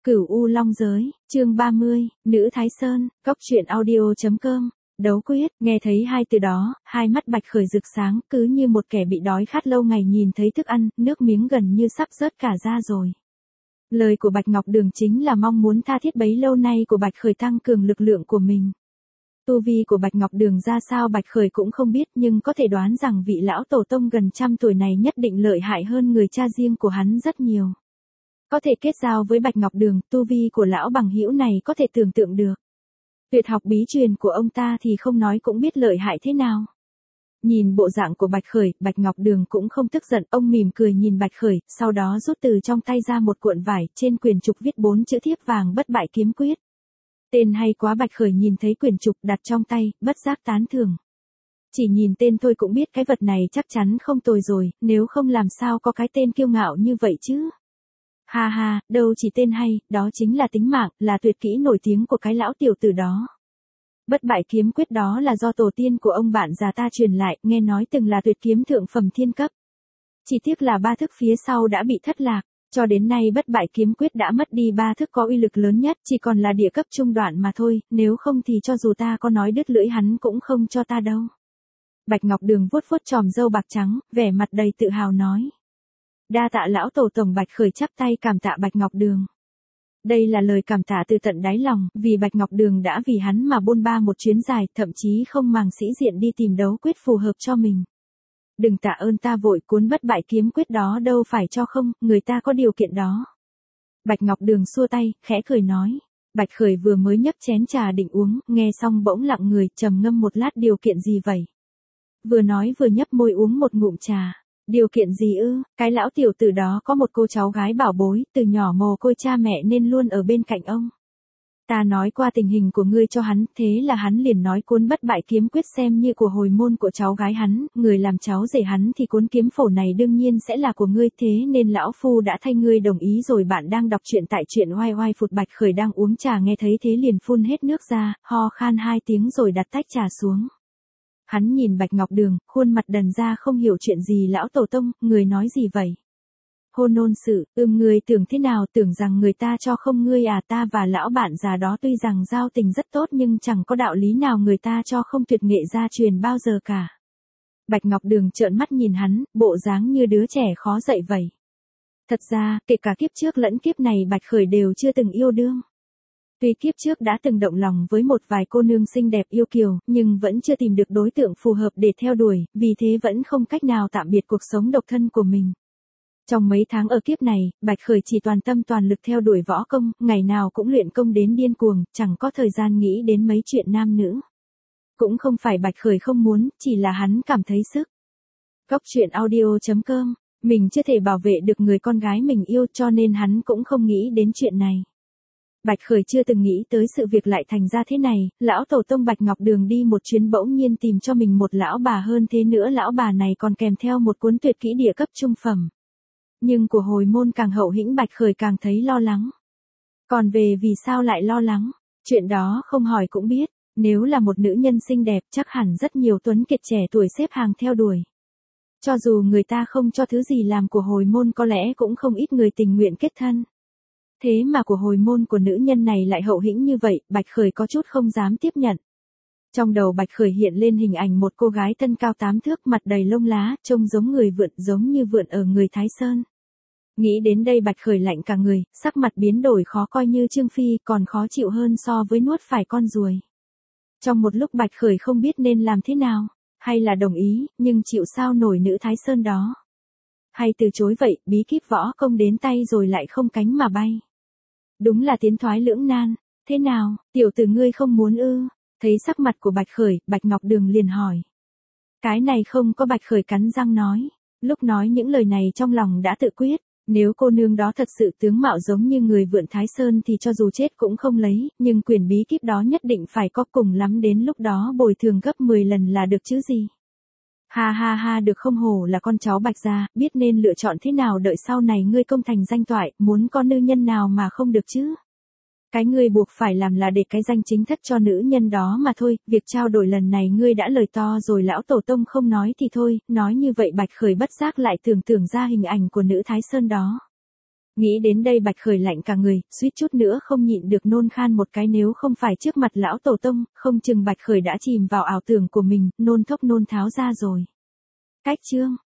Cửu U Long Giới, chương 30, Nữ Thái Sơn, Cóc truyện audio.com. Đấu quyết, nghe thấy hai từ đó, hai mắt Bạch Khởi rực sáng, cứ như một kẻ bị đói khát lâu ngày nhìn thấy thức ăn, nước miếng gần như sắp rớt cả ra rồi. Lời của Bạch Ngọc Đường chính là mong muốn tha thiết bấy lâu nay của Bạch Khởi tăng cường lực lượng của mình. Tu vi của Bạch Ngọc Đường ra sao Bạch Khởi cũng không biết, nhưng có thể đoán rằng vị lão tổ tông gần trăm tuổi này nhất định lợi hại hơn người cha riêng của hắn rất nhiều. Có thể kết giao với Bạch Ngọc Đường, tu vi của lão bằng hữu này có thể tưởng tượng được. Tuyệt học bí truyền của ông ta thì không nói cũng biết lợi hại thế nào. Nhìn bộ dạng của Bạch Khởi, Bạch Ngọc Đường cũng không tức giận, ông mỉm cười nhìn Bạch Khởi, sau đó rút từ trong tay ra một cuộn vải, trên quyển trục viết 4 chữ thiếp vàng bất bại kiếm quyết. Tên hay quá. Bạch Khởi nhìn thấy quyển trục đặt trong tay, bất giác tán thưởng. Chỉ nhìn tên thôi cũng biết cái vật này chắc chắn không tồi rồi, nếu không làm sao có cái tên kiêu ngạo như vậy chứ. Ha ha, đâu chỉ tên hay, đó chính là tính mạng, là tuyệt kỹ nổi tiếng của cái lão tiểu tử đó. Bất bại kiếm quyết đó là do tổ tiên của ông bạn già ta truyền lại, nghe nói từng là tuyệt kiếm thượng phẩm thiên cấp. Chỉ tiếc là 3 thức phía sau đã bị thất lạc, cho đến nay bất bại kiếm quyết đã mất đi 3 thức có uy lực lớn nhất, chỉ còn là địa cấp trung đoạn mà thôi, nếu không thì cho dù ta có nói đứt lưỡi hắn cũng không cho ta đâu. Bạch Ngọc Đường vuốt vuốt chòm râu bạc trắng, vẻ mặt đầy tự hào nói. Đa tạ lão tổ tổng. Bạch Khởi chắp tay cảm tạ Bạch Ngọc Đường. Đây là lời cảm tạ từ tận đáy lòng, vì Bạch Ngọc Đường đã vì hắn mà bôn ba một chuyến dài, thậm chí không màng sĩ diện đi tìm đấu quyết phù hợp cho mình. Đừng tạ ơn ta vội, cuốn bất bại kiếm quyết đó đâu phải cho không, người ta có điều kiện đó. Bạch Ngọc Đường xua tay, khẽ cười nói. Bạch Khởi vừa mới nhấp chén trà định uống, nghe xong bỗng lặng người, trầm ngâm một lát. Điều kiện gì vậy? Vừa nói vừa nhấp môi uống một ngụm trà. Điều kiện gì ư? Cái lão tiểu tử đó có một cô cháu gái bảo bối, từ nhỏ mồ côi cha mẹ nên luôn ở bên cạnh ông. Ta nói qua tình hình của ngươi cho hắn, thế là hắn liền nói cuốn bất bại kiếm quyết xem như của hồi môn của cháu gái hắn, người làm cháu rể hắn thì cuốn kiếm phổ này đương nhiên sẽ là của ngươi, thế nên lão phu đã thay ngươi đồng ý rồi. Bạn đang đọc truyện tại truyện oai oai phụt. Bạch Khởi đang uống trà nghe thấy thế liền phun hết nước ra, ho khan 2 tiếng rồi đặt tách trà xuống. Hắn nhìn Bạch Ngọc Đường, khuôn mặt đần ra không hiểu chuyện gì. Lão tổ tông, người nói gì vậy? Hôn ôn sự, người tưởng thế nào, tưởng rằng người ta cho không ngươi à? Ta và lão bạn già đó tuy rằng giao tình rất tốt nhưng chẳng có đạo lý nào người ta cho không, tuyệt nghệ gia truyền bao giờ cả. Bạch Ngọc Đường trợn mắt nhìn hắn, bộ dáng như đứa trẻ khó dạy vậy. Thật ra, kể cả kiếp trước lẫn kiếp này Bạch Khởi đều chưa từng yêu đương. Tuy kiếp trước đã từng động lòng với một vài cô nương xinh đẹp yêu kiều, nhưng vẫn chưa tìm được đối tượng phù hợp để theo đuổi, vì thế vẫn không cách nào tạm biệt cuộc sống độc thân của mình. Trong mấy tháng ở kiếp này, Bạch Khởi chỉ toàn tâm toàn lực theo đuổi võ công, ngày nào cũng luyện công đến điên cuồng, chẳng có thời gian nghĩ đến mấy chuyện nam nữ. Cũng không phải Bạch Khởi không muốn, chỉ là hắn cảm thấy sức. Cóc truyện audio.com, mình chưa thể bảo vệ được người con gái mình yêu cho nên hắn cũng không nghĩ đến chuyện này. Bạch Khởi chưa từng nghĩ tới sự việc lại thành ra thế này, lão tổ tông Bạch Ngọc Đường đi một chuyến bỗng nhiên tìm cho mình một lão bà, hơn thế nữa lão bà này còn kèm theo một cuốn tuyệt kỹ địa cấp trung phẩm. Nhưng của hồi môn càng hậu hĩnh, Bạch Khởi càng thấy lo lắng. Còn về vì sao lại lo lắng, chuyện đó không hỏi cũng biết, nếu là một nữ nhân xinh đẹp chắc hẳn rất nhiều tuấn kiệt trẻ tuổi xếp hàng theo đuổi. Cho dù người ta không cho thứ gì làm của hồi môn có lẽ cũng không ít người tình nguyện kết thân. Thế mà của hồi môn của nữ nhân này lại hậu hĩnh như vậy, Bạch Khởi có chút không dám tiếp nhận. Trong đầu Bạch Khởi hiện lên hình ảnh một cô gái thân cao 8 thước, mặt đầy lông lá, trông giống người vượn, giống như vượn ở người Thái Sơn. Nghĩ đến đây Bạch Khởi lạnh cả người, sắc mặt biến đổi khó coi như Trương Phi, còn khó chịu hơn so với nuốt phải con ruồi. Trong một lúc Bạch Khởi không biết nên làm thế nào, hay là đồng ý, nhưng chịu sao nổi nữ Thái Sơn đó. Hay từ chối vậy, bí kíp võ công đến tay rồi lại không cánh mà bay. Đúng là tiến thoái lưỡng nan. Thế nào, tiểu tử ngươi không muốn ư? Thấy sắc mặt của Bạch Khởi, Bạch Ngọc Đường liền hỏi. Cái này không có. Bạch Khởi cắn răng nói. Lúc nói những lời này trong lòng đã tự quyết, nếu cô nương đó thật sự tướng mạo giống như người vượn Thái Sơn thì cho dù chết cũng không lấy, nhưng quyển bí kíp đó nhất định phải có, cùng lắm đến lúc đó bồi thường gấp 10 lần là được chứ gì. Ha ha ha, được không, hổ là con cháu Bạch gia, biết nên lựa chọn thế nào, đợi sau này ngươi công thành danh toại, muốn con nữ nhân nào mà không được chứ. Cái ngươi buộc phải làm là để cái danh chính thất cho nữ nhân đó mà thôi, việc trao đổi lần này ngươi đã lời to rồi. Lão tổ tông không nói thì thôi, nói như vậy Bạch Khởi bất giác lại tưởng tượng ra hình ảnh của nữ Thái Sơn đó. Nghĩ đến đây Bạch Khởi lạnh cả người, suýt chút nữa không nhịn được nôn khan một cái, nếu không phải trước mặt lão tổ tông, không chừng Bạch Khởi đã chìm vào ảo tưởng của mình, nôn thốc nôn tháo ra rồi. Cách chương